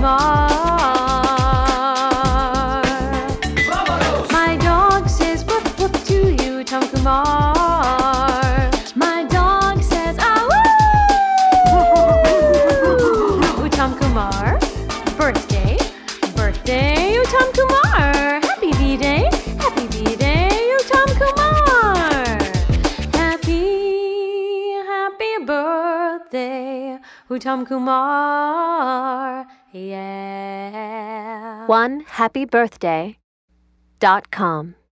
Kumar. My dog says woof woof to you, Uttam Kumar. My dog says ah woo. Uttam Kumar. Birthday, birthday, Uttam Kumar. Happy B-Day, happy B-Day, Uttam Kumar. Happy birthday, Uttam Kumar. Yeah. OneHappyBirthday.com